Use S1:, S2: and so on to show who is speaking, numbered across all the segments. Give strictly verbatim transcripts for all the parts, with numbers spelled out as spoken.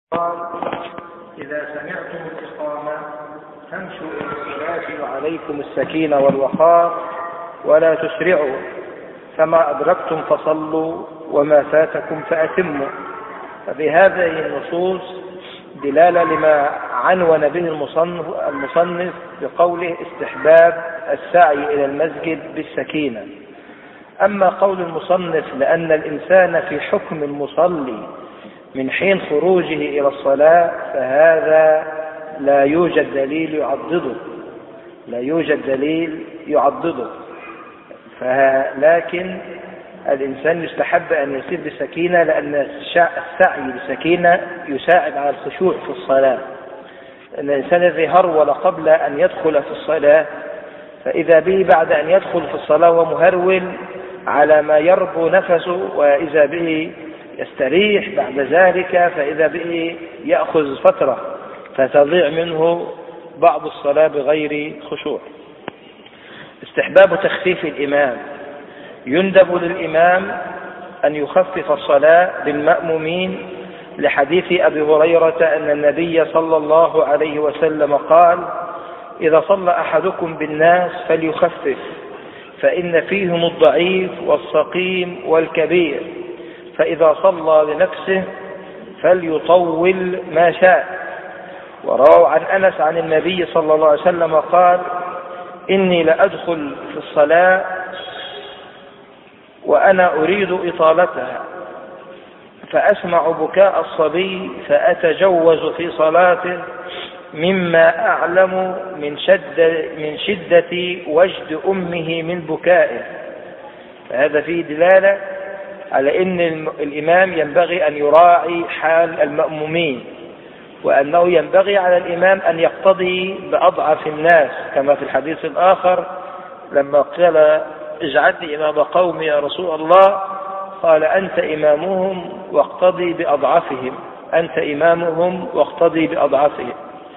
S1: قال: إذا سمعتم الإقامة فامشوا إلى الصلاة وعليكم السكينة والوقار ولا تسرعوا، فما أدركتم فصلوا وما فاتكم فأتموا. ففي هذه النصوص دلالة لما عنون به المصنف, المصنف بقوله استحباب السعي إلى المسجد بالسكينة. أما قول المصنف لأن الإنسان في حكم المصلي من حين خروجه إلى الصلاة، فهذا لا يوجد دليل يعضده لا يوجد دليل يعضده لكن الإنسان يستحب أن يسير بسكينة، لأن السعي بسكينة يساعد على الخشوع في الصلاة. أن الإنسان الذي هرول قبل أن يدخل في الصلاة، فإذا به بعد أن يدخل في الصلاة ومهرول على ما يربو نفسه، وإذا به يستريح بعد ذلك، فإذا به يأخذ فترة فتضيع منه بعض الصلاة بغير خشوع. استحباب تخفيف الإمام. يندب للإمام أن يخفف الصلاة بالمأمومين لحديث أبي هريرة أن النبي صلى الله عليه وسلم قال: إذا صلى أحدكم بالناس فليخفف، فإن فيهم الضعيف والسقيم والكبير، فإذا صلى لنفسه فليطول ما شاء. وروى عن أنس عن النبي صلى الله عليه وسلم قال: إني لأدخل في الصلاة وأنا أريد إطالتها، فأسمع بكاء الصبي فأتجوز في صلاته مما أعلم من شدة, من شدة وجد أمه من بكائه. فهذا فيه دلالة على أن الإمام ينبغي أن يراعي حال المأمومين، وأنه ينبغي على الإمام أن يقتضي بأضعف الناس، كما في الحديث الآخر لما قال: اجعلني إمام قومي يا رسول الله، قال: أنت إمامهم واقتضي بأضعفهم أنت إمامهم واقتضي بأضعفهم.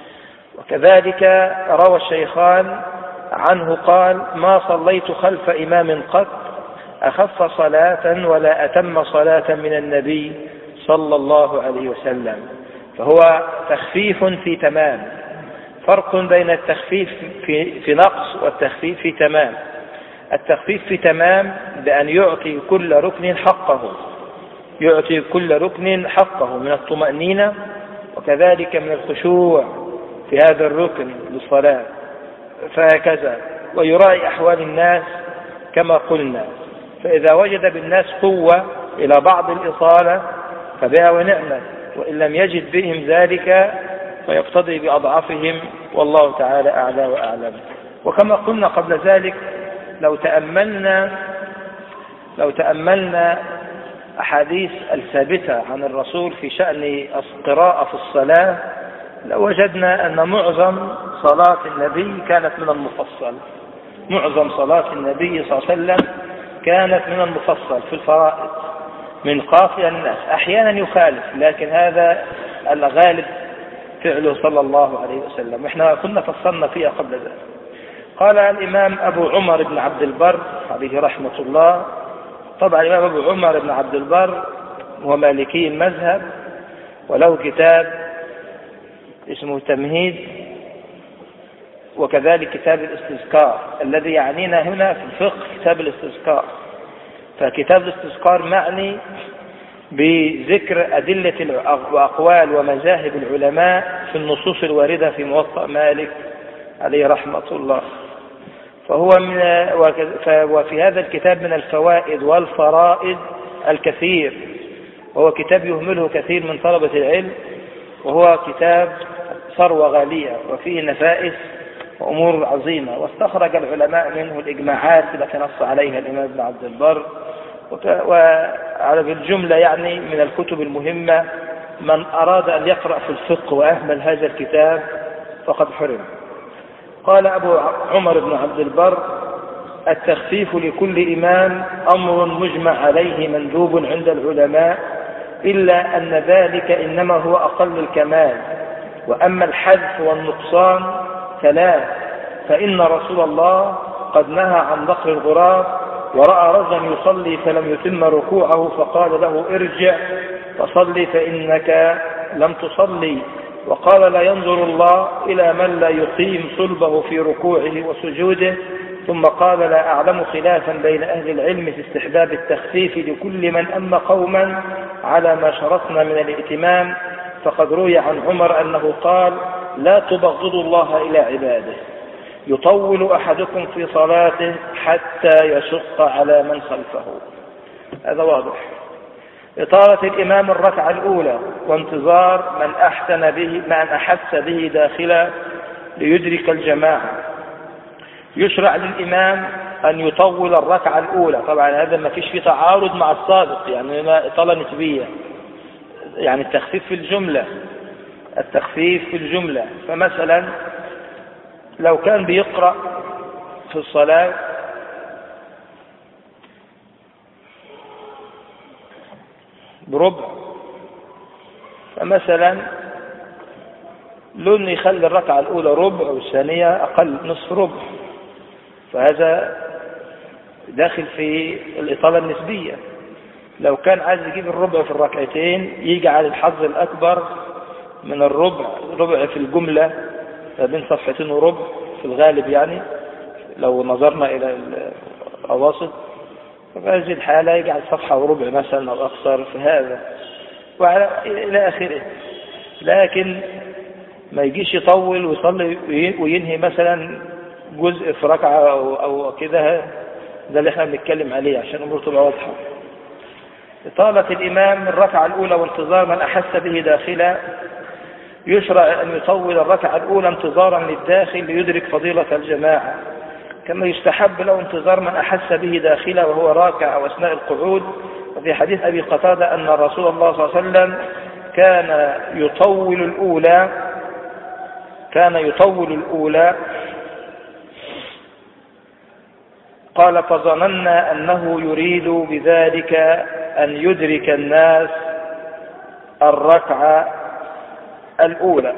S1: وكذلك روى الشيخان عنه قال: ما صليت خلف إمام قط أخف صلاة ولا أتم صلاة من النبي صلى الله عليه وسلم. فهو تخفيف في تمام. فرق بين التخفيف في, في نقص والتخفيف في تمام. التخفيف في تمام بأن يعطي كل ركن حقه يعطي كل ركن حقه من الطمأنينة، وكذلك من الخشوع في هذا الركن للصلاة، فهكذا. ويراعي أحوال الناس كما قلنا، فإذا وجد بالناس قوة إلى بعض الإطالة فبها ونعمة، وإن لم يجد بهم ذلك فيقتضي بأضعافهم، والله تعالى أعلى وأعلم. وكما قلنا قبل ذلك، لو تأملنا لو تأملنا أحاديث الثابتة عن الرسول في شأن القراءة في الصلاة، لوجدنا أن معظم صلاة النبي كانت من المفصل معظم صلاة النبي صلى الله عليه وسلم كانت من المفصل في الفرائض من قاف الناس. أحيانا يخالف، لكن هذا الغالب فعله صلى الله عليه وسلم، وإحنا كنا فصلنا فيها قبل ذلك. قال الإمام أبو عمر بن عبد البر عليه رحمة الله. طبعا الإمام أبو عمر بن عبد البر هو مالكي المذهب، وله كتاب اسمه تمهيد، وكذلك كتاب الاستذكار. الذي يعنينا هنا في الفقه كتاب الاستذكار. فكتاب الاستذكار معني بذكر أدلة وأقوال ومذاهب العلماء في النصوص الواردة في موطأ مالك عليه رحمة الله. فهو من وفي هذا الكتاب من الفوائد والفرائض الكثير، وهو كتاب يهمله كثير من طلبة العلم، وهو كتاب ثروة غالية وفيه نفائس وأمور عظيمة. واستخرج العلماء منه الإجماعات التي نص عليها الإمام ابن عبد البر. وعلى الجملة يعني من الكتب المهمة، من أراد أن يقرأ في الفقه وأهمل هذا الكتاب فقد حرم. قال أبو عمر بن عبد البر: التخفيف لكل إمام أمر مجمع عليه مندوب عند العلماء، إلا أن ذلك إنما هو أقل الكمال، وأما الحذف والنقصان فلا، فإن رسول الله قد نهى عن ذكر الغراب، ورأى رجلا يصلي فلم يتم ركوعه فقال له: ارجع فصلي فإنك لم تصلي، وقال لا ينظر الله إلى من لا يقيم صلبه في ركوعه وسجوده، ثم قال لا أعلم خلافا بين أهل العلم في استحباب التخفيف لكل من أم قوما على ما شرطنا من الائتمام، فقد روي عن عمر أنه قال لا تبغضوا الله إلى عباده، يطول أحدكم في صلاته حتى يشق على من خلفه. هذا واضح. إطالة الإمام الركعة الأولى وانتظار من أحسن به من أحس به داخلا ليدرك الجماعة. يشرع للإمام أن يطول الركعة الأولى، طبعا هذا ما فيش فيه تعارض مع السابق، يعني ما إطالة نسبية، يعني التخفيف في الجملة التخفيف في الجملة. فمثلا لو كان بيقرأ في الصلاة بربع، فمثلا لن يخلي الركعة الأولى ربع والثانية أقل نصف ربع، فهذا داخل في الإطالة النسبية. لو كان عايز يجيب الربع في الركعتين يجعل الحظ الأكبر من الربع، ربع في الجملة بين صفحتين وربع في الغالب، يعني لو نظرنا إلى الأواسط ففي هذه الحالة يجعل صفحة وربع مثلا أو أكثر في هذا وعلى إلى آخره. لكن ما يجيش يطول ويصلي وينهي مثلا جزء في ركعة أو, أو كده، ده اللي احنا بنتكلم عليه عشان الأمور تبقى واضحة. إطالة الإمام الركعة الأولى وانتظار من أحس به داخلا. يشرع أن يطول الركعة الأولى انتظارا للداخل ليدرك فضيلة الجماعة، كما يستحب له انتظار من أحس به داخلا وهو راكع أو أثناء القعود. وفي حديث أبي قتادة أن رسول الله صلى الله عليه وسلم كان يطول الأولى كان يطول الأولى قال فظننا أنه يريد بذلك أن يدرك الناس الركعة الأولى.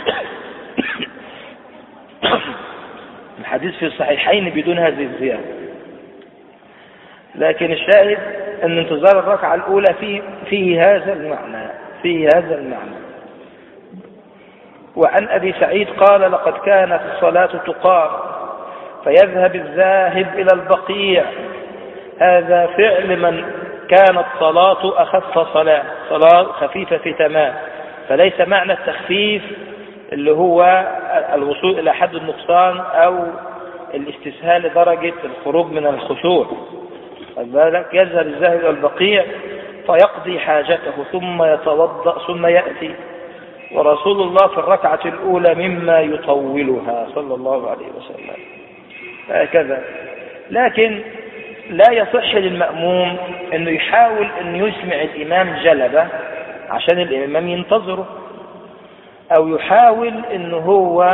S1: الحديث في الصحيحين بدون هذه الزيادة، لكن الشاهد أن انتظار الركعة الأولى فيه, فيه هذا المعنى فيه هذا المعنى. وعن أبي سعيد قال لقد كانت الصلاة تقام فيذهب الذاهب إلى البقيع، هذا فعل من كانت صلاة أخف صلاة صلاة خفيفة في تمام، فليس معنى التخفيف اللي هو الوصول إلى حد النقصان أو الاستسهال لدرجة الخروج من الخشوع. فذلك يذهب الذاهب إلى البقيع فيقضي حاجته ثم يتوضأ ثم يأتي، ورسول الله في الركعة الأولى مما يطولها صلى الله عليه وسلم هكذا. لكن لا يصح للمأموم أنه يحاول أن يسمع الإمام جلبة عشان الإمام ينتظره، أو يحاول أنه هو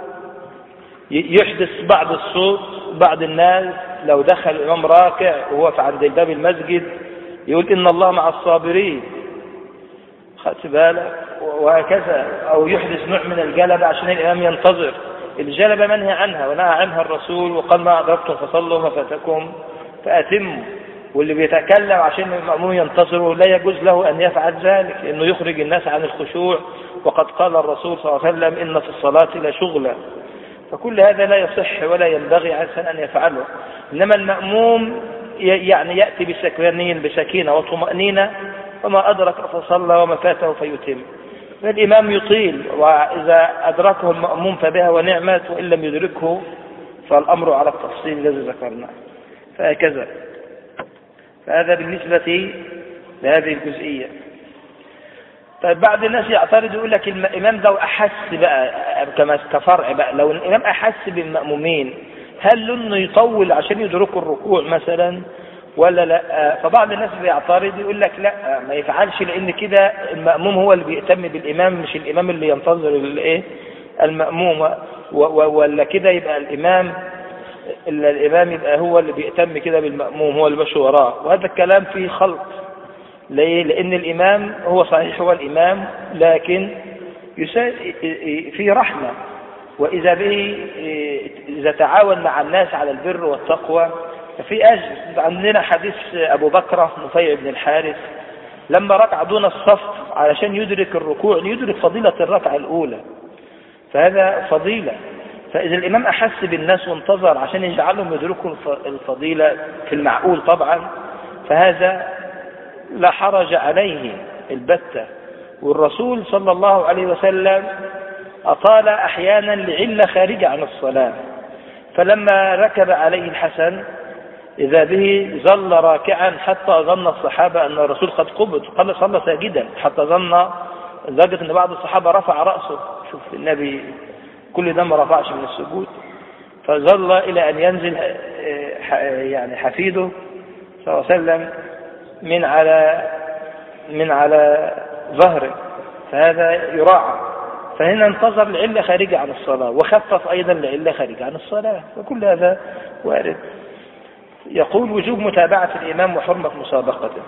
S1: يحدث بعض الصوت. بعض الناس لو دخل الإمام راكع وهو في عند باب المسجد يقول إن الله مع الصابرين، خدت بالك، وهكذا. أو يحدث نوع من الجلبة عشان الإمام ينتظر. الجلبة منهي عنها ونهى عنها الرسول، وقال ما أدركتم فصلوا ما فاتكم فأتموا. واللي بيتكلم عشان المأموم ينتظره لا يجوز له أن يفعل ذلك، لأنه يخرج الناس عن الخشوع، وقد قال الرسول صلى الله عليه وسلم إن في الصلاة لشغلا. فكل هذا لا يصح ولا ينبغي على أن يفعله. إنما المأموم يعني يأتي بسكينة بسكينة وطمأنينة، وما أدرك فصلى وما فاته فيتم. الإمام يطيل، وإذا أدركه المأموم فبها ونعمت، وإن لم يدركه فالأمر على التفصيل الذي ذكرناه. فهكذا. فهذا بالنسبة لهذه الجزئية. طيب بعض الناس يعترض يقول لك الإمام ده أحس بقى كما كفرع بقى، لو الإمام أحس بالمأمومين هل إنه يطول عشان يدركوا الركوع مثلا ولا لا؟ فبعض الناس بيعترض يقول لك لا ما يفعلش، لأن كده المأموم هو اللي بيهتم بالإمام مش الإمام اللي ينتظر الايه المأموم، ولا كده يبقى الإمام الإمام يبقى هو اللي بيهتم كده بالمأموم هو اللي ماشي وراه. وهذا الكلام فيه خلط. ليه؟ لأن الإمام هو صحيح هو الإمام، لكن فيه رحمة، وإذا به إذا تعاون مع الناس على البر والتقوى ففي أجر. عندنا حديث أبو بكر نفيع بن الحارث لما ركع دون الصف علشان يدرك الركوع ليدرك فضيلة الركعة الأولى، فهذا فضيلة. فإذا الإمام أحس بالناس وانتظر عشان يجعلهم يدركوا الفضيلة في المعقول طبعا، فهذا لا حرج عليه البتة. والرسول صلى الله عليه وسلم أطال أحيانا لعلة خارجة عن الصلاة، فلما ركب عليه الحسن إذا به ظل راكعا حتى ظن الصحابة أن الرسول قد قبض، قال صلى ساجدا حتى ظن لدرجة أن بعض الصحابة رفع رأسه، شوف النبي كل ده ما رفعش من السجود، فظل إلى أن ينزل يعني حفيده صلى الله عليه وسلم من على من على ظهره، فهذا يراعى. فهنا انتظر لعلة خارجة عن الصلاة، وخفف أيضا لعلة خارجة عن الصلاة، وكل هذا وارد. يقول وجوب متابعة الإمام وحرمة مسابقته.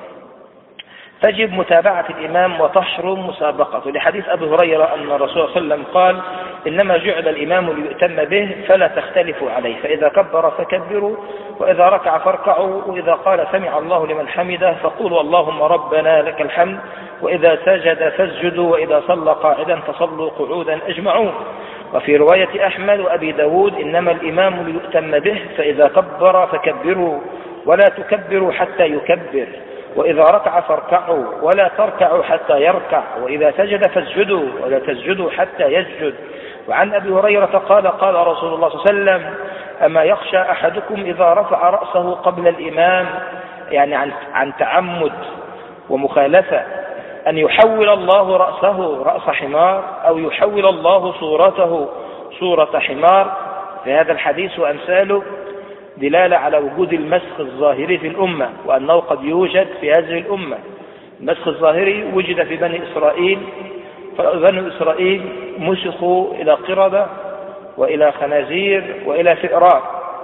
S1: تجب متابعة الإمام وتحرم مسابقته، لحديث أبي هريرة أن الرسول صلى الله عليه وسلم قال إنما جعل الإمام ليؤتم به فلا تختلفوا عليه، فإذا كبر فكبروا، وإذا ركع فاركعوا، وإذا قال سمع الله لمن حمده فقولوا اللهم ربنا لك الحمد، وإذا سجد فاسجدوا، وإذا صلى قاعدا فصلوا قعودا أجمعون. وفي رواية أحمد وأبي داود إنما الإمام ليؤتم به، فإذا كبر فكبروا ولا تكبروا حتى يكبر، وإذا ركع فاركعوا ولا تركعوا حتى يركع، وإذا سجد فاسجدوا ولا تسجدوا حتى يسجد. وعن أبي هريرة قال قال رسول الله صلى الله عليه وسلم أما يخشى أحدكم إذا رفع رأسه قبل الإمام، يعني عن, عن تعمد ومخالفة، أن يحول الله رأسه رأس حمار أو يحول الله صورته صورة حمار. في هذا الحديث وأمثاله دلالة على وجود المسخ الظاهري في الأمة، وأنه قد يوجد في هذه الأمة. المسخ الظاهري وجد في بني إسرائيل، فبني إسرائيل مسخوا إلى قردة وإلى خنازير وإلى فئران.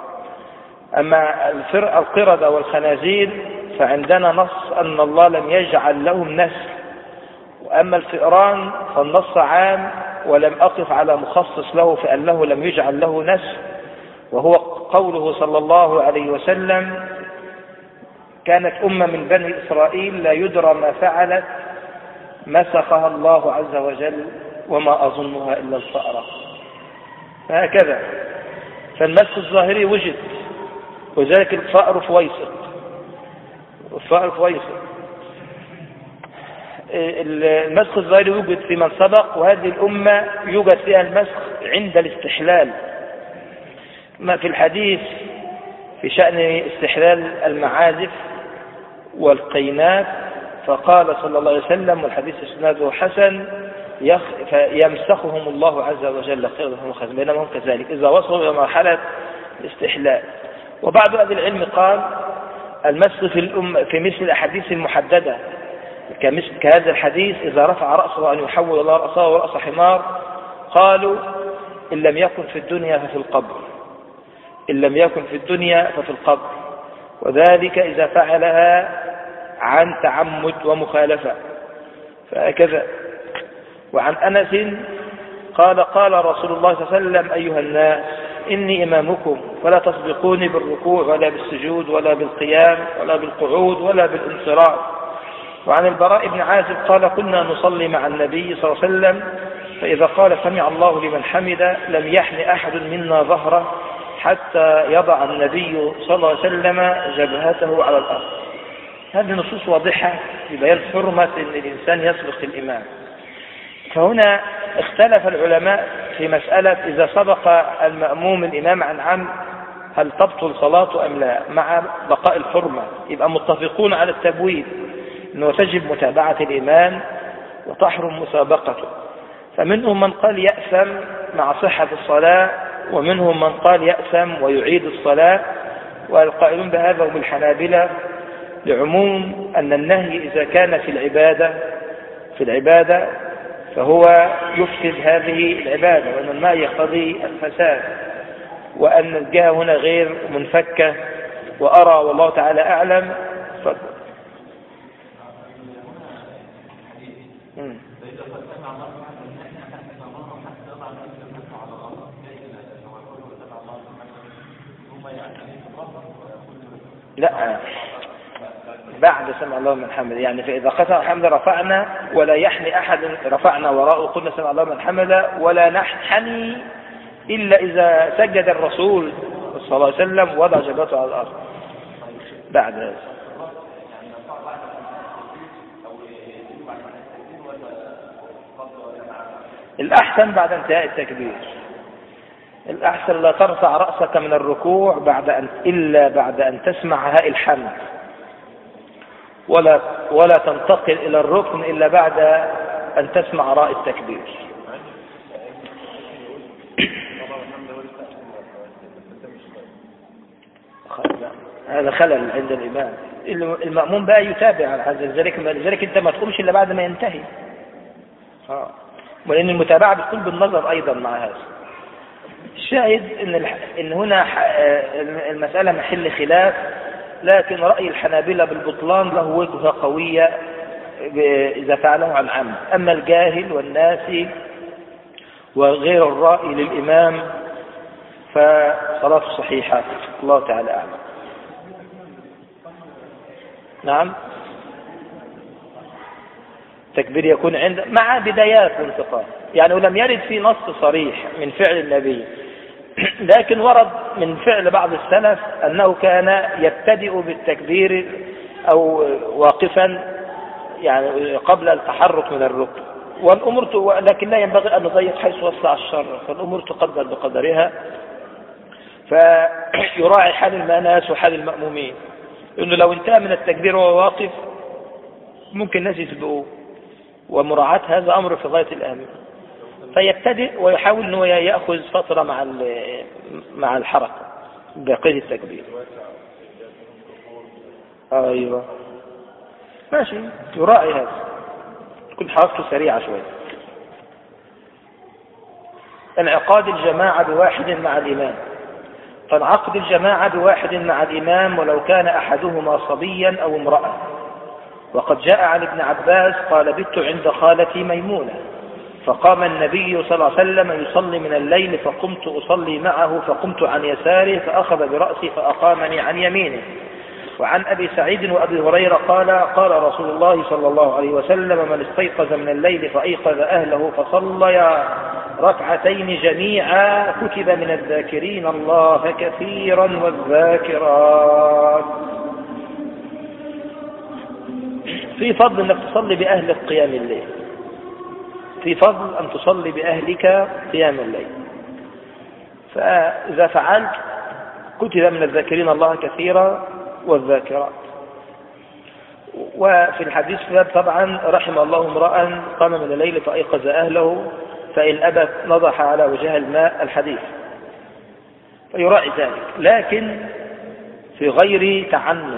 S1: أما القردة والخنازير فعندنا نص أن الله لم يجعل لهم نسل، وأما الفئران فالنص عام ولم أقف على مخصص له فأنه لم يجعل له نسل، وهو قوله صلى الله عليه وسلم كانت أمة من بني إسرائيل لا يدرى ما فعلت مسخها الله عز وجل وما أظنها إلا الفأرة. هكذا فالمسخ الظاهري وجد، وذلك الفأر فويسق، الفأر فويسق. المسخ الظاهري يوجد في من سبق، وهذه الأمة يوجد فيها المسخ عند الاستحلال، ما في الحديث في شأن استحلال المعازف والقينات، فقال صلى الله عليه وسلم والحديث اسناده حسن يمسخهم الله عز وجل قردهم وخزن، بينما هم كذلك إذا وصلوا إلى مرحلة الاستحلال. وبعض أهل العلم قال المسخ في الأمة في مثل الأحاديث المحددة كمثل كهذا الحديث إذا رفع رأسه أن يحول الله رأسه ورأس حمار، قالوا إن لم يكن في الدنيا ففي القبر، إن لم يكن في الدنيا ففي القبر، وذلك إذا فعلها عن تعمد ومخالفة، فهكذا. وعن أنس قال قال رسول الله صلى الله عليه وسلم أيها الناس إني إمامكم فلا تسبقوني بالركوع ولا بالسجود ولا بالقيام ولا بالقعود ولا بالانصراف. وعن البراء بن عازب قال كنا نصلي مع النبي صلى الله عليه وسلم فإذا قال سمع الله لمن حمده لم يحن أحد منا ظهره حتى يضع النبي صلى الله عليه وسلم جبهته على الأرض. هذه نصوص واضحة في بيان حرمة أن الإنسان يسبق الإمام. فهنا اختلف العلماء في مسألة إذا سبق المأموم الإمام عن عمد هل تبطل صلاته أم لا، مع بقاء الحرمة. يبقى متفقون على التبويب أنه تجب متابعة الإمام وتحرم مسابقته. فمنهم من قال يأثم مع صحة الصلاة، ومنهم من قال يأثم ويعيد الصلاة، والقائلون بهذا هم الحنابلة، لعموم أن النهي إذا كان في العبادة في العبادة فهو يفسد هذه العبادة، وأن النهي يقتضي الفساد، وأن الجهة هنا غير منفكة. وأرى والله تعالى أعلم. فضل. لا، بعد سمع الله من حمده، يعني فإذا قسم الحمد رفعنا ولا يحني أحد، رفعنا وراءه قلنا سمع الله من حمده، ولا نحني إلا إذا سجد الرسول صلى الله عليه وسلم وضع جبهته على الأرض بعد هذا. الأحسن بعد انتهاء التكبير، الأحسن لا ترفع رأسك من الركوع بعد أن إلا بعد أن تسمع هاء الحمد، ولا ولا تنتقل إلى الركن إلا بعد أن تسمع راء التكبير. هذا خلل عند الإمام، المأموم بقى يتابع على هذا، لذلك لذلك أنت ما تقومش إلا بعد ما ينتهي. آه. ولأن المتابعة بتكون بالنظر أيضا مع هذا. الشاهد إن إن هنا المسألة محل خلاف، لكن رأي الحنابلة بالبطلان له وجهة قوية إذا فعله عن عمد. أما الجاهل والناسي وغير الرأي للإمام فصلاته صحيحة، الله تعالى أعلم. نعم، تكبير يكون عند مع بدايات الانتقال، يعني ولم يرد في نص صريح من فعل النبي، لكن ورد من فعل بعض السلف أنه كان يبتدئ بالتكبير أو واقفا يعني قبل التحرك من الركن، والأمور لكن لا ينبغي أن نضيق حيث وسع الشر، فالأمور تقدر بقدرها، فيراعي حال الناس وحال المأمومين، إنه لو انتهى من التكبير وهو واقف ممكن الناس يسبقوه، ومراعاة هذا أمر في غاية الأهمية، فيبتدئ ويحاول أنه يأخذ فترة مع مع الحركة بقية التكبير. أيوة ماشي، يراعي هذا، تكون حركته سريعة شوية. انعقاد الجماعة بواحد مع الإمام، فانعقد الجماعة بواحد مع الإمام ولو كان أحدهما صبيا أو امرأة. وقد جاء عن ابن عباس قال: بت عند خالتي ميمونة، فقام النبي صلى الله عليه وسلم يصلي من الليل، فقمت أصلي معه، فقمت عن يساره فأخذ برأسي فأقامني عن يمينه. وعن أبي سعيد وأبي هريرة قال: قال رسول الله صلى الله عليه وسلم: من استيقظ من الليل فأيقظ أهله فصليا ركعتين جميعا كتب من الذاكرين الله كثيرا والذاكرات. في فضل أنك تصلي بأهلك قيام الليل، في فضل أن تصلي بأهلك قيام الليل، فإذا فعلت كتب من الذاكرين الله كثيرا والذاكرات. وفي الحديث طبعا: رحم الله امرأ قام من الليل فأيقظ أهله فإن أبت نضح على وجه الماء، الحديث، فيراعي ذلك، لكن في غير تعنت.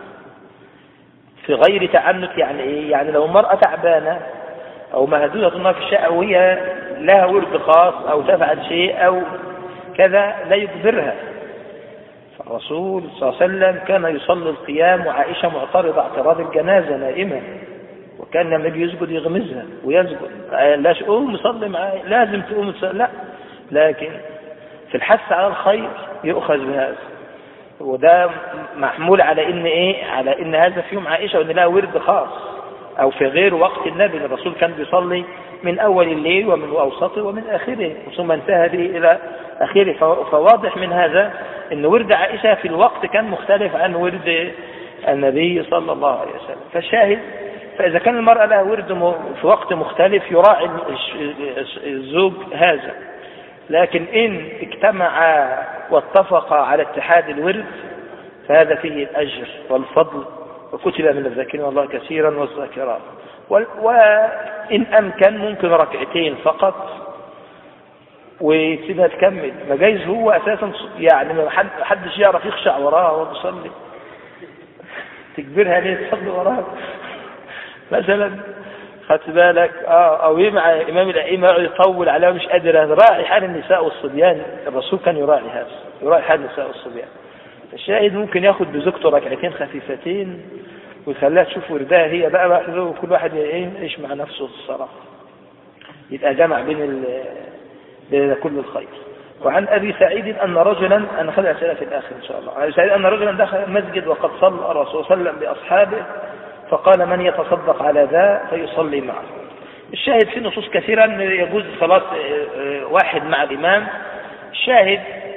S1: في غير تعنت يعني إيه؟ يعني لو المرأة تعبانة أو مهدودة في الشقة وهي لها ورد خاص أو تفعل شيء أو كذا لا يجبرها. فالرسول صلى الله عليه وسلم كان يصلي القيام وعائشة معترضة اعتراض الجنازة نائمة، وكان النبي يسجد يغمزها ويسجد، لا تقوم صلي معايا، لازم تقوم تصلي، لا، لكن في الحث على الخير يؤخذ بهذا، وده محمول على ان ايه، على ان هذا في يوم عائشة وان لها ورد خاص، او في غير وقت النبي. الرسول كان بيصلي من اول الليل ومن اوسطه ومن اخره ثم انتهى به الى اخره. فواضح من هذا ان ورد عائشة في الوقت كان مختلف عن ورد النبي صلى الله عليه وسلم. فالشاهد، فاذا كان المرأة لها ورد في وقت مختلف يراعي الزوج هذا، لكن ان اجتمعا واتفقا على اتحاد الورد فهذا فيه الاجر والفضل، وكتب من الذاكرين الله كثيرا والذاكرات. وإن أمكن ممكن ركعتين فقط ويسيبها تكمل، ما جايز هو أساسا يعني ما حدش يعرف يخشع وراها وهو بيصلي، تكبرها ليه تصلي وراها مثلا، خدت بالك؟ اه او يمع امام الائمه يقعد يطول عليها مش قادر. راعي حال النساء والصبيان، الرسول كان يراعي هذا، يراعي حال النساء والصبيان. الشاهد ممكن ياخد بزوجته ركعتين خفيفتين ويخليها تشوف وردها هي بقى بقى وكل واحد يعيش مع نفسه الصراحه، يبقى جمع بين بين كل الخير. وعن أبي سعيد أن رجلا، أنا خلي أسئلة في الآخر إن شاء الله، عن أبي سعيد أن رجلا دخل المسجد وقد صلى الرسول صلى الله عليه وسلم بأصحابه فقال من يتصدق على ذا فيصلي معه. الشاهد في نصوص كثيرة أن يجوز صلاة واحد مع الإمام. الشاهد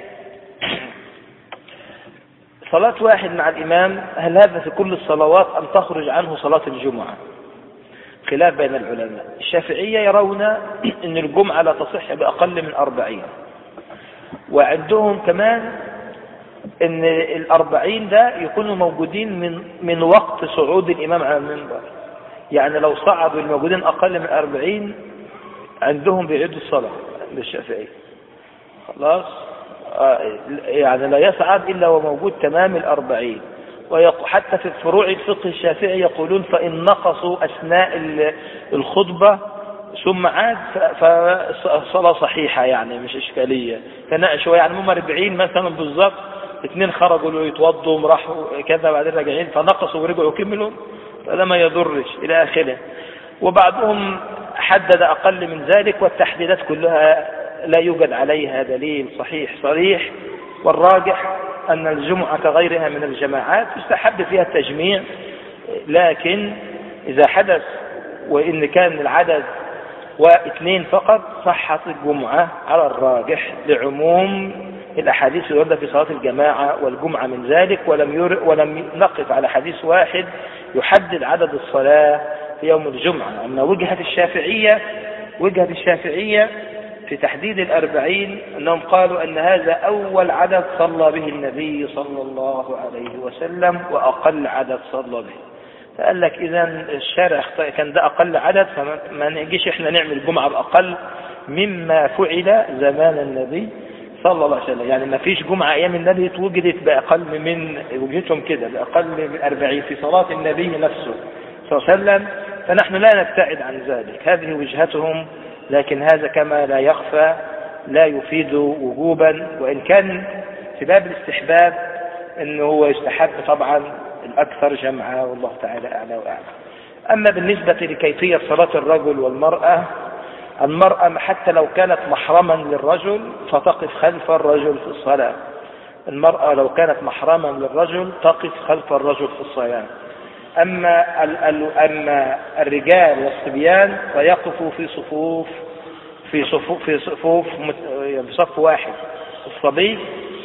S1: صلاة واحد مع الإمام، هل هذا في كل الصلوات أم تخرج عنه صلاة الجمعة؟ خلاف بين العلماء. الشافعية يرون أن الجمعة لا تصح بأقل من أربعين، وعندهم كمان أن الأربعين ده يكونوا موجودين من من وقت صعود الإمام على المنبر. يعني لو صعدوا الموجودين أقل من أربعين عندهم بيعيدوا الصلاة للشافعية خلاص. يعني لا يصعد إلا وموجود تمام الأربعين. وحتى في فروع الفقه الشافعي يقولون فإن نقصوا أثناء الخطبة ثم عاد فالصلاة صحيحة، يعني مش إشكالية. تناقشوا يعني هم أربعين مثلا بالضبط، اثنين خرجوا يتوضوا وراحوا كذا بعدين راجعين فنقصوا ورجعوا كملوا، فلا ما يضرش إلى آخره. وبعضهم حدد أقل من ذلك، والتحديدات كلها لا يوجد عليها دليل صحيح صريح. والراجح أن الجمعة كغيرها من الجماعات يستحب فيها التجميع، لكن إذا حدث وإن كان العدد واثنين فقط صحت الجمعة على الراجح لعموم الأحاديث الواردة في صلاة الجماعة والجمعة من ذلك، ولم ير... ولم نقف على حديث واحد يحدد عدد الصلاة في يوم الجمعة. أما وجهة الشافعية وجهة الشافعية في تحديد الأربعين أنهم قالوا أن هذا أول عدد صلى به النبي صلى الله عليه وسلم وأقل عدد صلى به. فقال لك إذا الشارع كان ده أقل عدد، فما نجيش إحنا نعمل جمعة بأقل مما فعل زمان النبي صلى الله عليه وسلم. يعني ما فيش جمعة أيام النبي توجدت بأقل من وجهتهم كده بأقل من أربعين في صلاة النبي نفسه صلى الله عليه وسلم، فنحن لا نبتعد عن ذلك. هذه وجهتهم، لكن هذا كما لا يخفى لا يفيد وجوبا، وإن كان في باب الاستحباب أنه هو يستحب طبعا الأكثر جمعا، والله تعالى أعلى وأعلم. أما بالنسبة لكيفية صلاة الرجل والمرأة، المرأة حتى لو كانت محرما للرجل فتقف خلف الرجل في الصلاة. المرأة لو كانت محرما للرجل تقف خلف الرجل في الصلاة. أما, أما الرجال والصبيان فيقفوا في صفوف في صفوف في صفوف في صف واحد. الصبي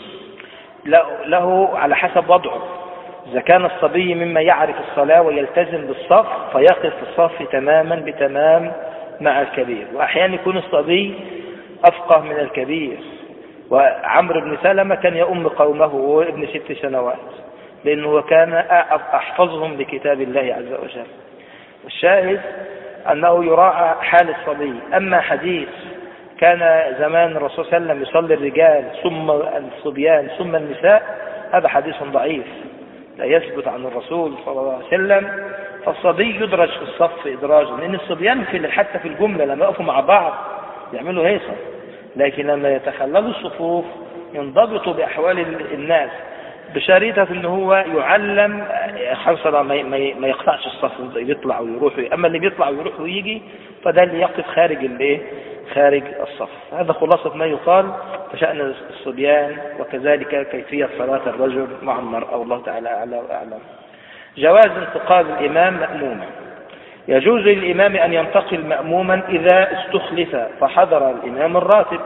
S1: له على حسب وضعه، إذا كان الصبي مما يعرف الصلاة ويلتزم بالصف فيقف في الصف تماما بتمام مع الكبير. وأحيانا يكون الصبي أفقه من الكبير. وعمرو بن سلمة كان يؤم قومه وهو ابن ست سنوات، لأنه كان أحفظهم لكتاب الله عز وجل. الشاهد أنه يراعى حال الصبي. أما حديث كان زمان الرسول صلى الله عليه وسلم يصلي الرجال ثم الصبيان ثم النساء، هذا حديث ضعيف لا يثبت عن الرسول صلى الله عليه وسلم. فالصبي يدرج في الصف إدراجا، لأن الصبيان في حتى في الجملة لما يقفوا مع بعض يعملوا هيصة، لكن لما يتخللوا الصفوف ينضبطوا بأحوال الناس بشريطة أنه هو يعلم خلصة ما يقطعش الصف يطلع ويروح. أما اللي بيطلع ويروح ويجي فده اللي يقف خارج الايه خارج الصف. هذا خلاصة ما يقال فشأن الصبيان، وكذلك كيفية صلاة الرجل مع المرأة، والله تعالى أعلى وأعلم. جواز انتقال الإمام مأموما. يجوز للإمام أن ينتقل مأموما إذا استخلف فحضر الإمام الراتب،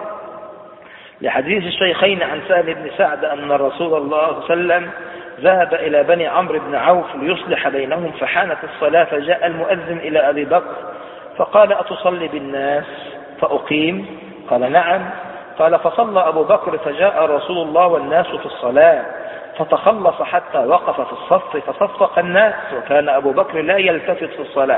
S1: لحديث الشيخين عن سهل بن سعد أن رسول الله صلى الله عليه وسلم ذهب إلى بني عمرو بن عوف ليصلح بينهم، فحانت الصلاة فجاء المؤذن إلى أبي بكر فقال أتصلي بالناس فأقيم؟ قال نعم. قال فصلى أبو بكر فجاء رسول الله والناس في الصلاة فتخلص حتى وقف في الصف فصفق الناس، وكان أبو بكر لا يلتفت في الصلاة،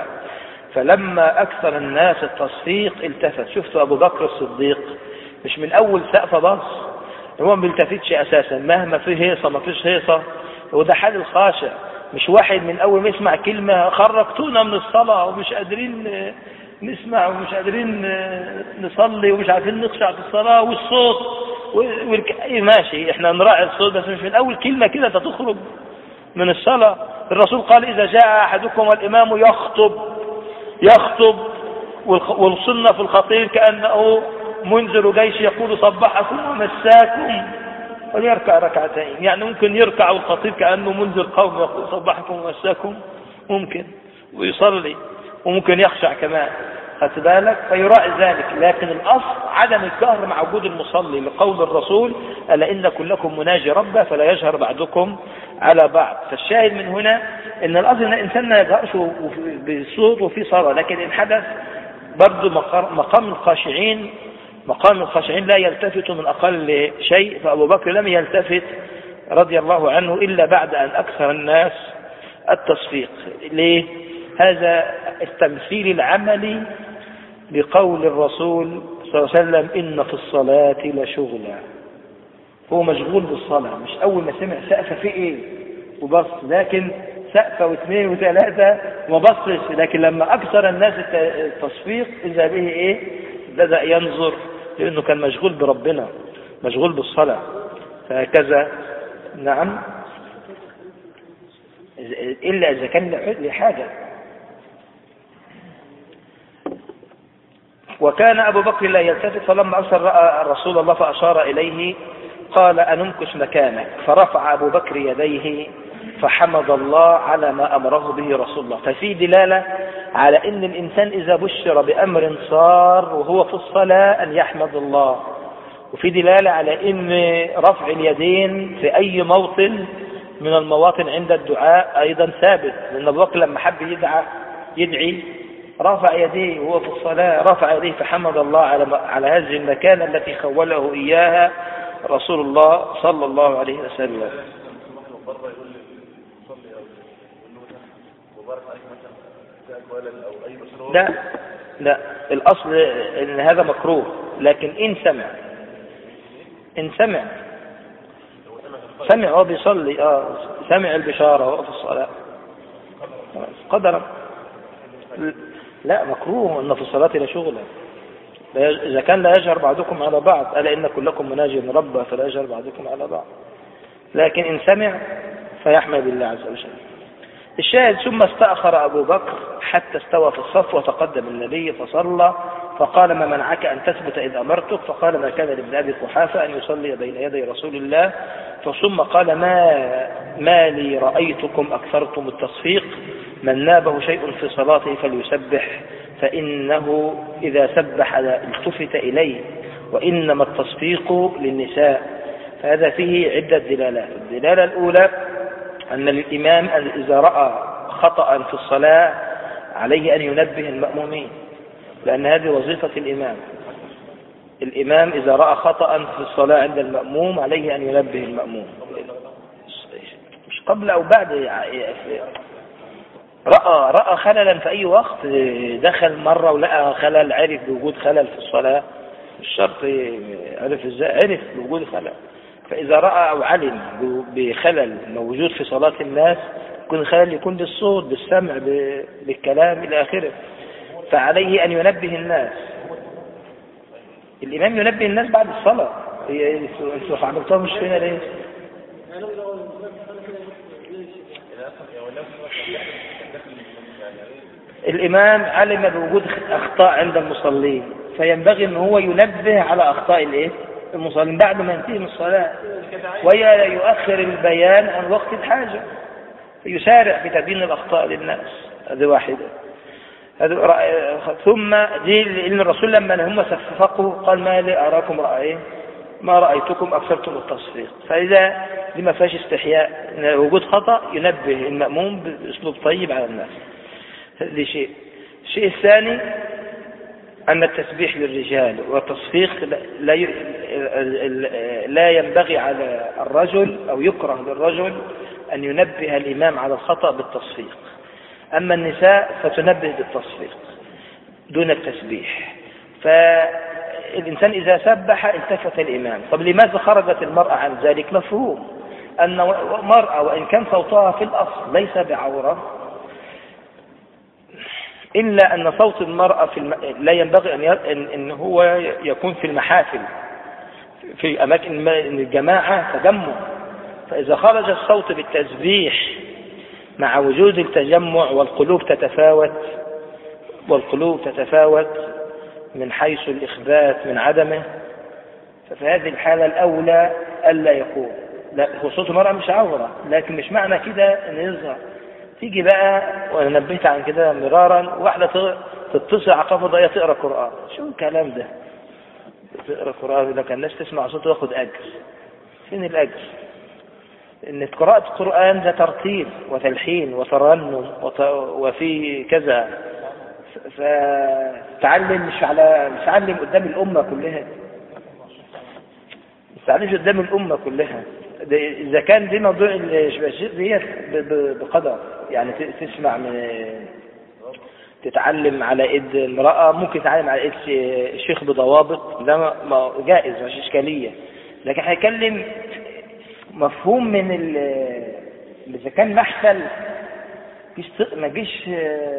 S1: فلما أكثر الناس التصفيق التفت. شفت أبو بكر الصديق مش من أول سقفة بص، هو ما بيلتفتش أساسا مهما فيه هيصة ما فيش هيصة، وده حال الخاشع. مش واحد من أول ما يسمع كلمة خرجتونا من الصلاة ومش قادرين نسمع ومش قادرين نصلي ومش عارفين نخشع في الصلاة والصوت والك... ماشي احنا نراعي الصوت، بس مش من أول كلمة كده تخرج من الصلاة. الرسول قال إذا جاء أحدكم والإمام يخطب يخطب والسنة في الخطيب كأنه منذر جيش يقول صبحكم ومساكم وليركع ركعتين. يعني ممكن يركع الخطيب كأنه منذر قوم يقول صبحكم ومساكم، ممكن، ويصلي، وممكن يخشع كمان، خدت بالك؟ فيراعي ذلك. لكن الأصل عدم الجهر مع وجود المصلي، لقول الرسول ألا إن كلكم مناجي ربه فلا يجهر بعضكم على بعض. فالشاهد من هنا إن الأصل إن الإنسان ما يجهرش بصوت وفي صلاة، لكن إن حدث برضو مقام الخاشعين مقام الخاشعين لا يلتفت من أقل شيء. فأبو بكر لم يلتفت رضي الله عنه إلا بعد أن أكثر الناس التصفيق. ليه؟ هذا التمثيل العملي لقول الرسول صلى الله عليه وسلم إن في الصلاة لشغلا. هو مشغول بالصلاة، مش أول ما سمع سقف في إيه وبص، لكن سقفة واثنين وثلاثة وما بصش. لكن لما أكثر الناس التصفيق إذا به إيه بدأ ينظر، لأنه كان مشغول بربنا، مشغول بالصلاة. فهكذا نعم، إلا إذا كان لحاجة. وكان أبو بكر لا يلتفت، فلما أرسل رأى رسول الله فأشار إليه قال أنمكث مكانك، فرفع أبو بكر يديه فحمد الله على ما أمره به رسول الله. ففي دلالة على أن الإنسان إذا بشر بأمر صار وهو في الصلاة أن يحمد الله، وفي دلالة على أن رفع اليدين في أي موطن من المواطن عند الدعاء أيضا ثابت، لأن أبو بكر لما حب يدعى يدعي رفع يديه وهو في الصلاة، رفع يديه فحمد الله على على هذه المكانة التي خوله إياها رسول الله صلى الله عليه وسلم. لا لا، الأصل إن هذا مكروه، لكن إن سمع إن سمع سمع وهو بيصلي آه سمع البشارة وهو في الصلاة قدرا، لا مكروه أن في الصلاة لشغلا. إذا كان لا يجهر بعضكم على بعض ألا إن كلكم مناجي من ربه فلا يجهر بعضكم على بعض، لكن إن سمع فيحمد الله عز وجل. الشاهد ثم استأخر أبو بكر حتى استوى في الصف وتقدم النبي فصلى، فقال ما منعك أن تثبت إذ أمرتك؟ فقال ما كان لابن أبي قحافة أن يصلي بين يدي رسول الله. ثم قال ما, ما لي رأيتكم أكثرتم التصفيق، من نابه شيء في صلاته فليسبح فإنه إذا سبح التفت إليه، وإنما التصفيق للنساء. فهذا فيه عدة دلالات. الدلالة الأولى أن الإمام إذا رأى خطأ في الصلاة عليه أن ينبه المأمومين، لأن هذه وظيفة الإمام. الإمام إذا رأى خطأ في الصلاة عند المأموم عليه أن ينبه المأموم، مش قبل أو بعد. رأى رأى خللا في أي وقت، دخل مرة ولقى خلل، عرف بوجود خلل في الصلاة، مش شرط عرف إزاي، عرف بوجود خلل. فإذا رأى أو علم بخلل موجود في صلاة الناس، يكون الخلل يكون بالصوت بالسمع بالكلام إلى آخره، فعليه أن ينبه الناس. الإمام ينبه الناس بعد الصلاة. انتوا عملتوها مش فينا ليه؟ الإمام علم بوجود أخطاء عند المصلين، فينبغي أن هو ينبه على أخطاء الإيه؟ المصلين بعد ما ينتهي من الصلاة، ويؤخر البيان عن وقت الحاجة، يسارع في تبيين الأخطاء للناس. هذه واحدة. ثم دي إن الرسول لما هم صفقوا قال ما لي أراكم رأيه ما رأيتكم أكثرتم التصفيق. فإذا لما فيش استحياء وجود خطأ ينبه المأموم بأسلوب طيب على الناس. هذا شيء. الشيء الثاني أن التسبيح للرجال والتصفيق لا لا ينبغي على الرجل أو يكره للرجل أن ينبه الإمام على الخطأ بالتصفيق. أما النساء فتنبه بالتصفيق دون التسبيح. فالإنسان إذا سبح التفت الإمام. طب لماذا خرجت المرأة عن ذلك؟ مفهوم أن مرأة وإن كان صوتها في الأصل ليس بعورة، إلا أن صوت المرأة في الم... لا ينبغي أن, ي... إن... إن هو يكون في المحافل في أماكن الجماعة تجمع. فإذا خرج الصوت بالتسبيح مع وجود التجمع والقلوب تتفاوت والقلوب تتفاوت من حيث الإخبات من عدمه، ففي هذه الحالة الأولى ألا يكون. لا، هو صوت المرأة مش عورة، لكن مش معنى كده أن يظهر. تيجي بقى، وأنا نبهت عن كده مرارا، واحدة تتصل على قفا ضيقة تقرأ قرآن. شو الكلام ده؟ تقرأ قرآن إذا كان الناس تسمع صوته وياخد أجر. فين الأجر؟ إن قراءة القرآن ده ترتيل وتلحين وترنم وفي كذا، فتعلم مش على مش تعلم قدام الأمة كلها، مش تعلمش قدام الأمة كلها. إذا كان دي موضوع الشيء ديت بقدر، يعني تسمع من تتعلم على ايد امرأة، ممكن تتعلم على ايد شيخ بضوابط، ده جائز مش إشكالية. لكن هيكلم مفهوم من ال إذا كان محفل ما تجيش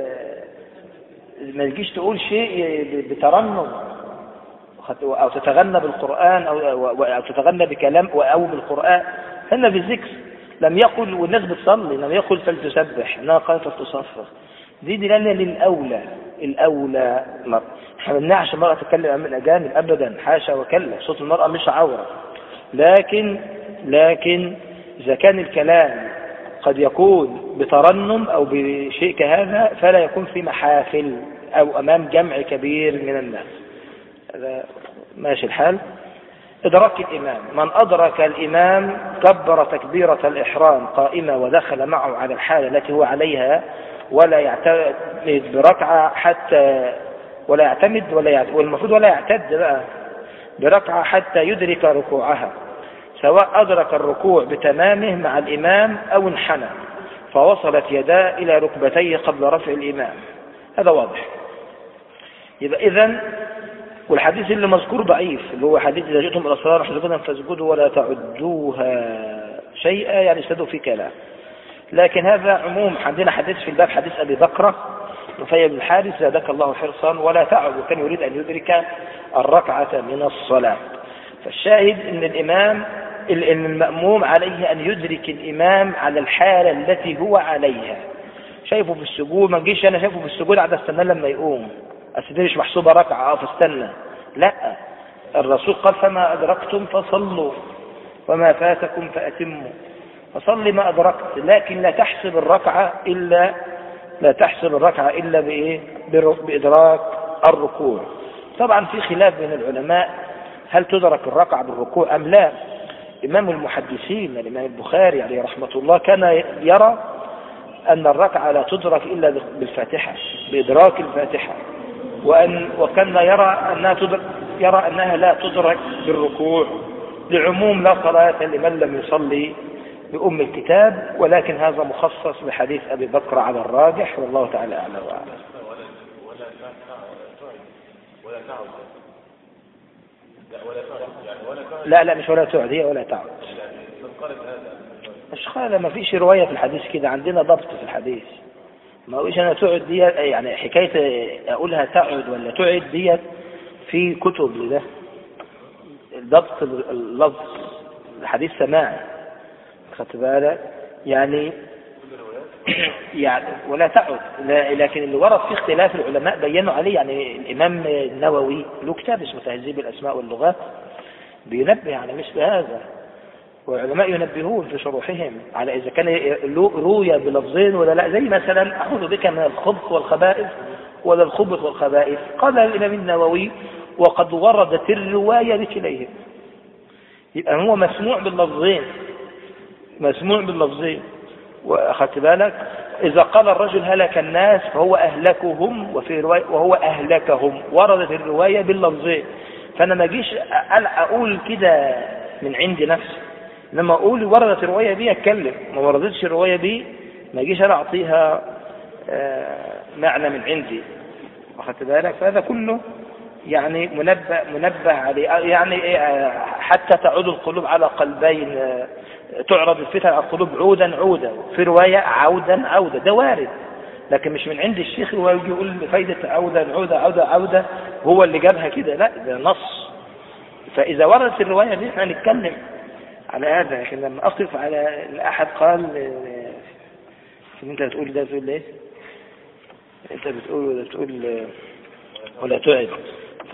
S1: ما تجيش تقول شيء بترنم أو تتغنى بالقرآن أو أو تتغنى بكلام أو بالقرآن. هنا في الذكر لم يقل، والناس بتصلي لم يقل فلتسبح، إنها قالت فلتصفر. دي دلالة للأولى. الأولى مرة احنا ما بنمنعش المرأة تتكلم أمام الأجانب أبدا، حاشا وكلا، صوت المرأة مش عورة. لكن لكن إذا كان الكلام قد يكون بترنم أو بشيء كهذا فلا يكون في محافل أو أمام جمع كبير من الناس. هذا ماشي الحال. إدراك الإمام، من أدرك الإمام كبر تكبيرة الإحرام قائمة ودخل معه على الحالة التي هو عليها، ولا يعتمد بركعة حتى ولا يعتمد ولا يعتمد والمفروض ولا يعتد بقى بركعة حتى يدرك ركوعها، سواء أدرك الركوع بتمامه مع الإمام أو انحنى فوصلت يداه إلى ركبتيه قبل رفع الإمام. هذا واضح. يبقى إذن، والحديث اللي مذكور ضعيف اللي هو حديث إذا جئتم إلى الصلاة حسبا فاسجدوا ولا تعدوها شيئا، يعني اسجدوا في كلام. لكن هذا عموم. عندنا حديث في الباب حديث أبي بكر نفي بن الحارث زادك الله حرصا ولا تعد، وكان يريد أن يدرك الركعة من الصلاة. فالشاهد أن الإمام إن المأموم عليه أن يدرك الإمام على الحالة التي هو عليها. شايفه في السجود، ما نجيش أنا شايفه في السجود عاد استنى لما يقوم، أصل مش محسوبة ركعة أو فاستنى. لا، الرسول قال فما أدركتم فصلوا وما فاتكم فأتموا، فصل ما أدركت، لكن لا تحسب الركعة إلا لا تحسب الركعة إلا بإيه؟ بإدراك الركوع. طبعا في خلاف بين العلماء هل تدرك الركعة بالركوع أم لا. إمام المحدثين الإمام البخاري عليه رحمة الله كان يرى أن الركعة لا تدرك إلا بالفاتحة، بإدراك الفاتحة، وأن وكان يرى أنها تدرك يرى أنها لا تدرك بالركوع، لعموم لا صلاة لمن لم يصلي بأم الكتاب، ولكن هذا مخصص بحديث أبي بكر على الراجح، والله تعالى أعلم وأعلم. لا لا مش ولا تعد، هي ولا تعد. مش قال ما فيش رواية في الحديث كده، عندنا ضبط في الحديث. ما هوش أنا تعد دي يعني حكاية أقولها تعد ولا تعد ديت في كتب لده ضبط اللفظ. الحديث سماعي خدت بالك يعني يعني ولا تعد، لكن اللي ورد في اختلاف العلماء بينوا عليه. يعني الإمام النووي له كتاب اسمه تهذيب الأسماء واللغات بينبه على مثل هذا، والعلماء ينبهون في شروحهم على إذا كان روي بلفظين ولا لا. زي مثلا أعوذ بك من الخبث والخبائث ولا الخبث والخبائث، قال الإمام النووي وقد وردت الرواية بكليهم، يبقى هو مسموع باللفظين مسموع باللفظين وأخذت بالك. إذا قال الرجل هلك الناس فهو أهلكهم، وفي رواية وهو أهلكهم، وردت الرواية باللفظين. فأنا ما جيش أقول كده من عندي نفسي، لما أقول وردت الرواية دي أتكلم، ما وردتش الرواية دي ما جيش أنا أعطيها معنى من عندي، أخذت بالك. فهذا كله يعني منبه منبه عليه، يعني حتى تعود القلوب على قلبين، تعرض الفتن على القلوب عودا عودا، في رواية عودا عودا، ده وارد، لكن مش من عند الشيخ هو يجي يقول فايدة عودا عودا عودا عودا هو اللي جابها كده، لا ده نص. فإذا وردت الرواية دي احنا نتكلم على هذا. لكن لما أقف على الأحد قال انت بتقول ده تقول ايه؟ انت بتقول ولا تقول ولا تعد،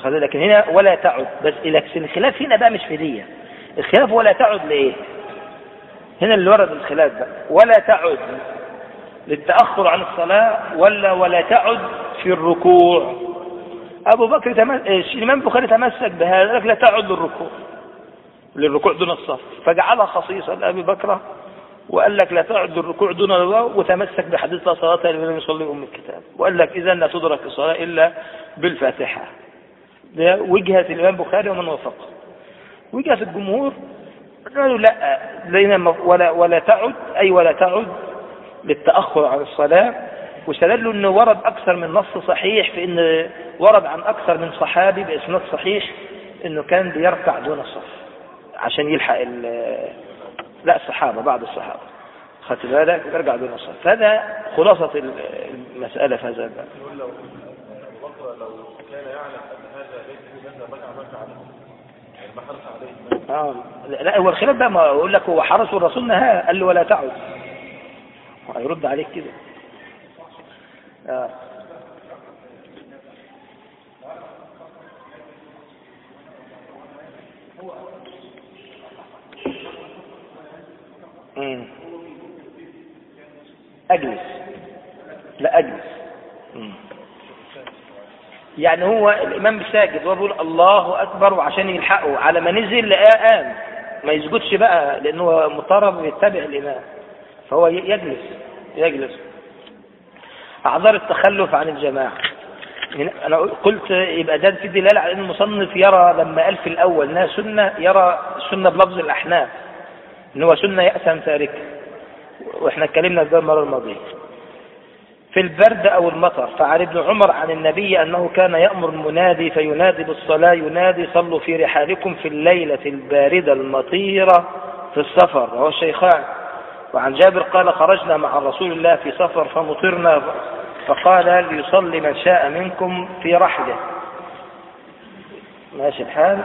S1: لكن هنا ولا تعد بس. الخلاف هنا بقى مش في دي، الخلاف ولا تعد لإيه؟ هنا اللي ورد الخلاف بقى، ولا تعد للتأخر عن الصلاة ولا ولا تعد في الركوع. أبو بكر تمس... الإمام البخاري تمسك بهذا، لك لا تعد للركوع للركوع دون الصف، فجعلها خصيصا لأبي بكر وقال لك لا تعد للركوع دون الله، وتمسك بحديث لا صلاة لمن يصلي أم الكتاب، وقال لك إذا لا تدرك الصلاة إلا بالفاتحة. ده وجهة الإمام البخاري ومن وافقه. وجهة الجمهور قالوا لا لينا ولا ولا تعد، أي ولا تعد للتأخر عن الصلاة، واستدلوا أنه ورد أكثر من نص صحيح في أن ورد عن أكثر من صحابي بإسناد صحيح أنه كان بيركع دون الصف عشان يلحق لا الصحابة بعض الصحابة خدت بالك يرجع دون الصف. هذا خلاصة المسألة في هذا الباب.
S2: لو كان يعلم أن هذا ليس هذا ما عملت عليه يعني ما حرص عليه.
S1: آه لا هو الخلاف بقى، ما أقول لك هو حرص الرسول نهاه قال له ولا تعد، هيرد عليك كده. آه. مم. أجلس لا أجلس. مم. يعني هو الإمام ساجد ويقول الله أكبر، وعشان يلحقه على ما نزل لقاه قام، ما يسجدش بقى لأنه مضطرب يتبع الإمام، فهو يجلس يجلس. أعذار التخلف عن الجماعة، أنا قلت يبقى ده في دلالة على أن المصنف يرى لما قال في الأول أنها سنة، يرى سنة بلفظ الأحناف أنه سنة يأثم تاركه، وإحنا اتكلمنا ده المرة الماضية. في البرد أو المطر، فعن ابن عمر عن النبي أنه كان يأمر المنادي فينادي بالصلاة، ينادي صلوا في رحالكم في الليلة الباردة المطيرة في السفر، وهو الشيخان. وعن جابر قال خرجنا مع رسول الله في سفر فمطرنا فقال ليصلي من شاء منكم في رحله. ماشي الحال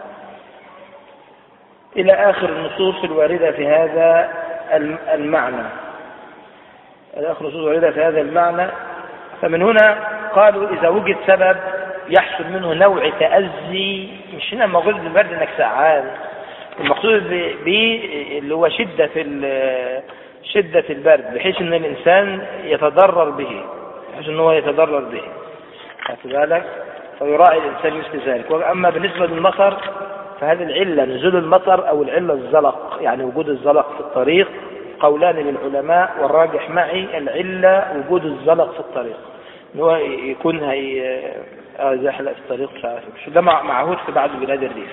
S1: إلى آخر النصوص الواردة في هذا المعنى، إلى آخر النصوص الواردة في هذا المعنى. فمن هنا قالوا إذا وجد سبب يحصل منه نوع تأذي، مش هنا موجود بالبرد إنك ساعان، المقصود به اللي هو شدة شدة البرد، بحيث ان الانسان يتضرر به، بحيث ان هو يتضرر به خدت بالك، فيراعي الانسان مثل ذلك. واما بالنسبة للمطر فهذه العلة نزول المطر او العلة الزلق، يعني وجود الزلق في الطريق، قولان للعلماء والراجح معي العلة وجود الزلق في الطريق، ان هو يكون هي زحلق في الطريق مش عارف، ده معهود في بعض بلاد الريف.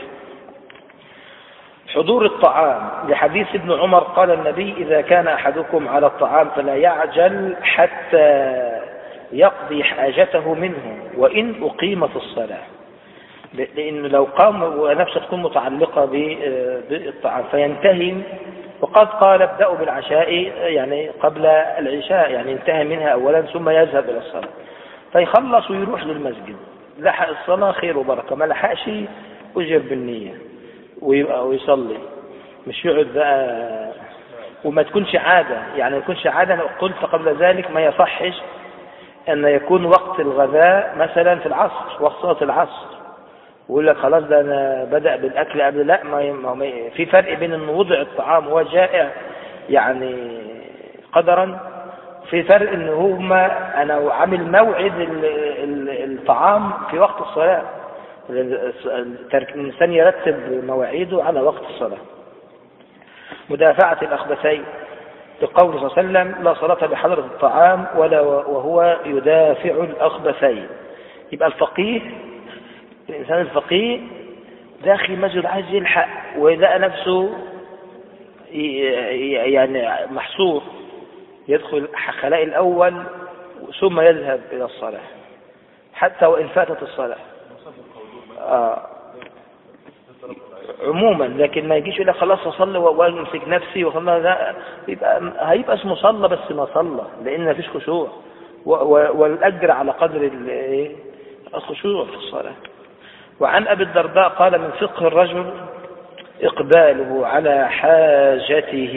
S1: حضور الطعام، لحديث ابن عمر قال النبي إذا كان أحدكم على الطعام فلا يعجل حتى يقضي حاجته منه وإن أقيمت الصلاة، لأنه لو قام ونفسه تكون متعلقة بالطعام فينتهي، وقد قال ابدأوا بالعشاء يعني قبل العشاء، يعني ينتهي منها أولا ثم يذهب إلى الصلاة، فيخلص ويروح للمسجد، لحق الصلاة خير وبركة، ما لحقش أجر بالنية ويبقى ويصلي، مش يقعد بقى. وما تكونش عادة، يعني ما تكونش عادة. أنا قلت قبل ذلك ما يصحش أن يكون وقت الغذاء مثلا في العصر، وقت صلاة العصر، ويقول لك خلاص ده أنا بدأ بالأكل قبل، لا، ما ما في فرق بين أن وضع الطعام هو جائع يعني قدرا، في فرق أنه هو أنا عامل موعد الطعام في وقت الصلاة، الإنسان يرتب مواعيده على وقت الصلاة. مدافعة الأخبثين، بقول صلى الله عليه وسلم لا صلاة بحضرة الطعام ولا وهو يدافع الأخبثين. يبقى الفقيه، الإنسان الفقيه داخل مسجد عايز يلحق ويلاقي نفسه يعني محصور، يدخل خلاء الأول ثم يذهب إلى الصلاة حتى وإن فاتت الصلاة آه. عموما، لكن ما يجيش يقول لك خلاص اصلي وامسك نفسي وخلاص، لا، يبقى هيبقى اسمه صلى بس ما صلى، لان ما فيش خشوع، والاجر على قدر الخشوع في الصلاه. وعن ابي الدرداء قال من فقه الرجل اقباله على حاجته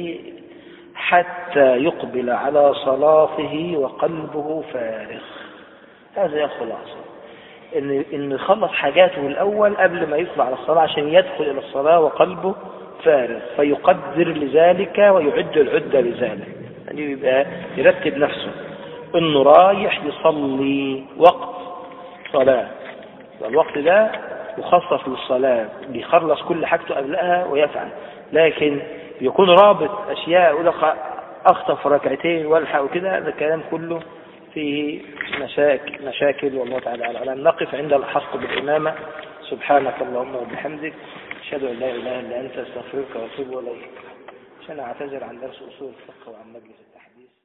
S1: حتى يقبل على صلاته وقلبه فارغ. هذا الخلاصه. إن إنه يخلص حاجاته الأول قبل ما يطلع على الصلاة عشان يدخل إلى الصلاة وقلبه فارغ، فيقدر لذلك ويعد العدة لذلك. يعني يبقى يرتب نفسه إنه رايح يصلي وقت صلاة، الوقت ده مخصص للصلاة، بيخلص كل حاجته قبلها ويفعل، لكن يكون رابط أشياء يقول لك أخطف ركعتين والحق وكده، هذا الكلام كله فيه مشاكل مشاكل والله تعالى أعلم. نقف عند الحق بالإمامة. سبحانك اللهم وبحمدك، أشهد أن لا إله إلا أنت، أستغفرك وأتوب إليك. عشان أعتذر عن درس أصول الفقه وعن مجلس